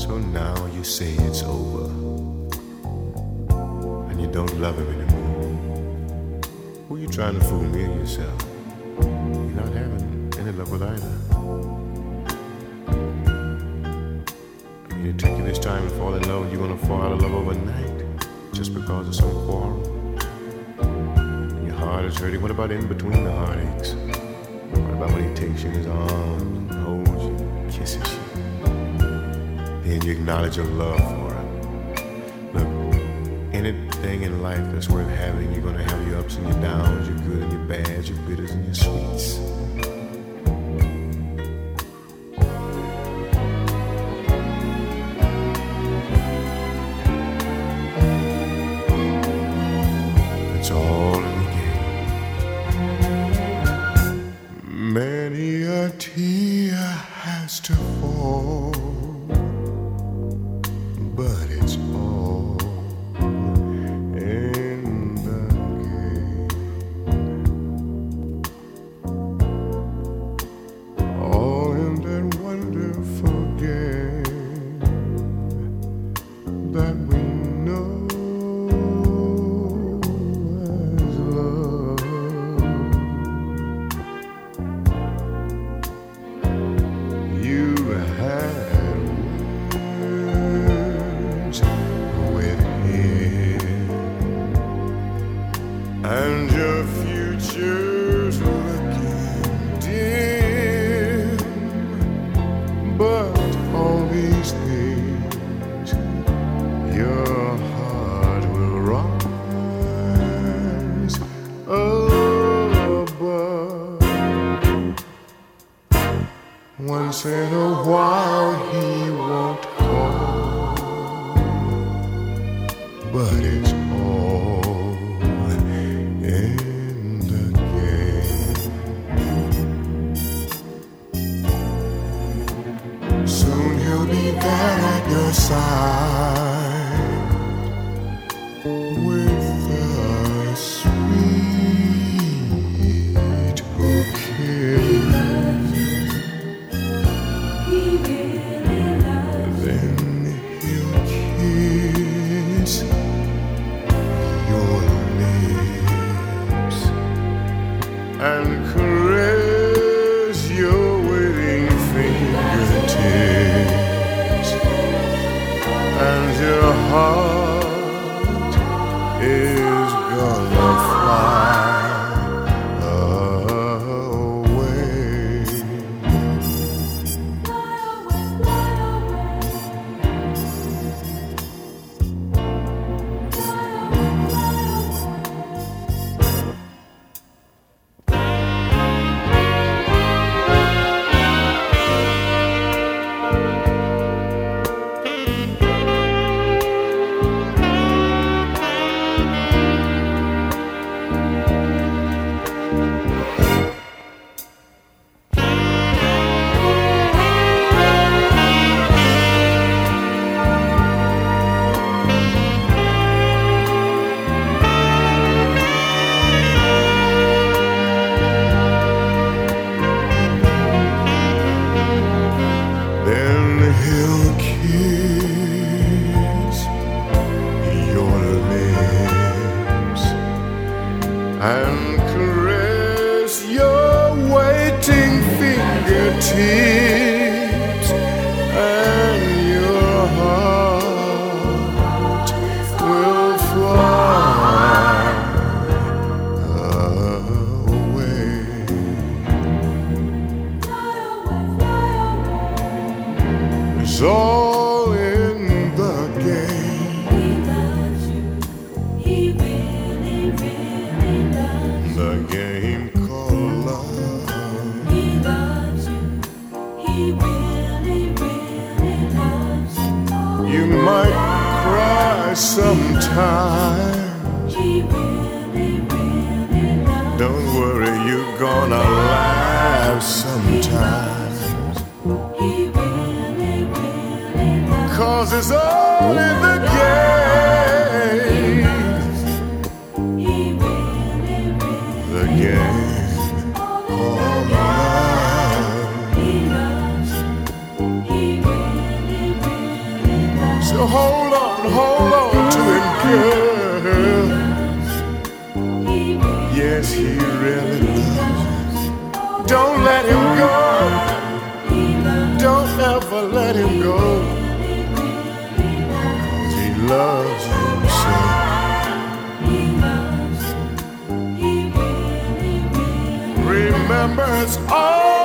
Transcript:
So now you say it's over, and you don't love him anymore. Who you trying to fool, me or yourself? You're not having any luck with either. It took you this time to fall in love, and you're gonna fall out of love overnight just because of some quarrel. Your heart is hurting. What about in between the heartaches? What about when he takes you in his arms and holds you, kisses you? Then you acknowledge your love for him. Look, anything in life that's worth having, you're gonna have your ups and your downs, your good and your bads, your bitters and your sweets. It's all in the game. Many a tear has to fall, but it's all in the game. All in that wonderful game that we know as love. You had words with him, and your future's looking dim. But all these things, your heart will rise above. Once in a while he won't call, but it's all in the game. Soon he'll be there at your side with a sweet bouquet. Then he'll kiss your lips and caress your waiting fingertips, and your heart is gonna fly away. Then he'll kiss your lips and caress your waiting fingertips, and your heart will fly away. It's all in the game. He loves you. He really, really loves you. The game called love. He loves you. He really, really loves you. You might cry sometimes. He really, really loves you. Don't worry, you're gonna laugh sometimes. He really, really loves 'Cause it's all in the game. you. He really, really The game called love. He loves you. He really, really He really loves you. Don't let him go. Don't ever let him go. 'Cause he loves you so. Remember, it's all